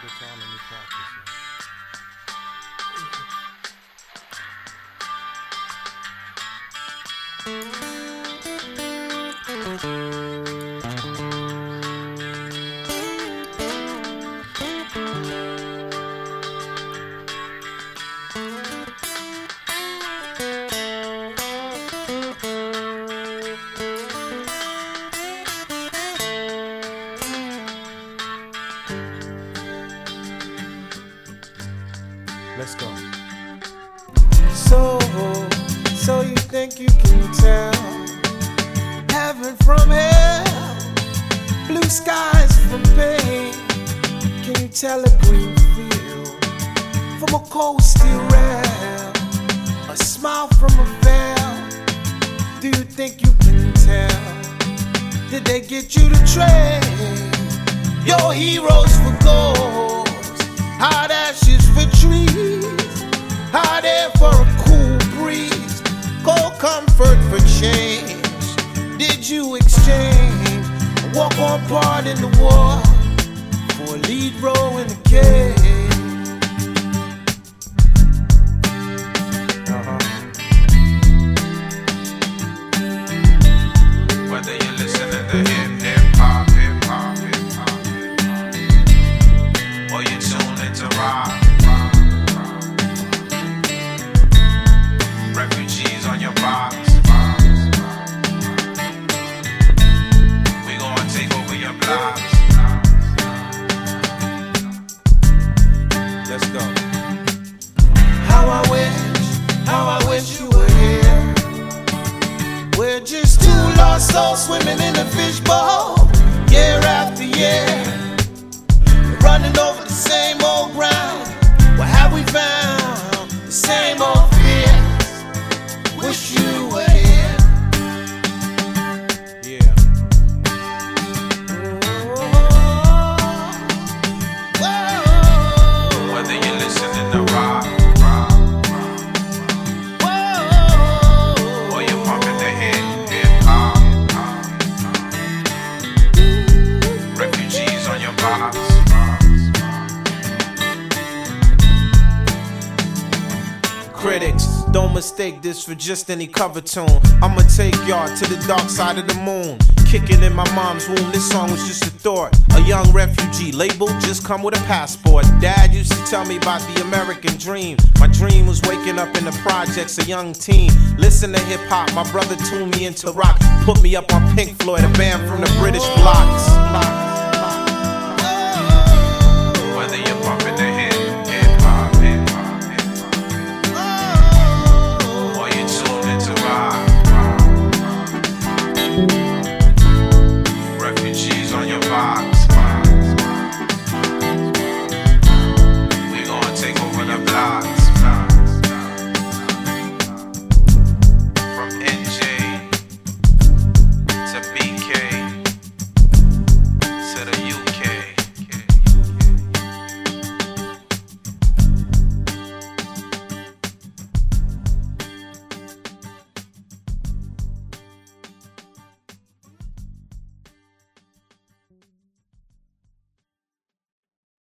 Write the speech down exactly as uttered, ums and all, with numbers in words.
good time and you practice. Let's go. So, so you think you can tell heaven from hell, blue skies from pain? Can you tell a green field from a cold steel rail, a smile from a veil? Do you think you can tell? Did they get you to trade your heroes for ghosts, hot ashes for trees, hot air for a cool breeze, cold comfort for change? Did you exchange a walk-on part in the war for a lead role in the cage? Uh-huh. Whether you're listening to hip hip hop, hip hop, hip hop, hip hop, or you tune into rock, rock, rock. Refugees on your box. We gonna take over your blocks. Let's go. How I wish, how I wish you were here. We're just two lost souls swimming in a fishbowl, year after year, running over the same old ground. What have we found? The same old fears. Wish you were here. Yeah. Whoa. Whether you're listening to rock, rock, rock, Whoa. or you're pumping the hip hip hop, refugees on your box. Critics, don't mistake this for just any cover tune. I'ma take y'all to the dark side of the moon. Kicking in my mom's womb, this song was just a thought. A young refugee, label just come with a passport. Dad used to tell me about the American dream. My dream was waking up in the projects, a young teen. Listen to hip hop, my brother tuned me into rock. Put me up on Pink Floyd, a band from the British blocks.